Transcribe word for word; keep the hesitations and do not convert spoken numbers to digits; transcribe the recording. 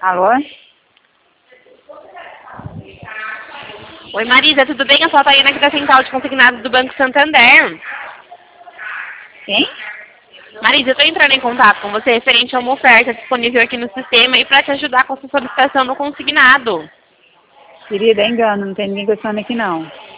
Alô? Oi, Marisa, tudo bem? Eu sou a Taiana aqui da Central de Consignados do Banco Santander. Quem? Marisa, eu estou entrando em contato com você referente a uma oferta disponível aqui no sistema e para te ajudar com a sua solicitação no consignado. Querida, é engano, não tem ninguém gostando aqui não.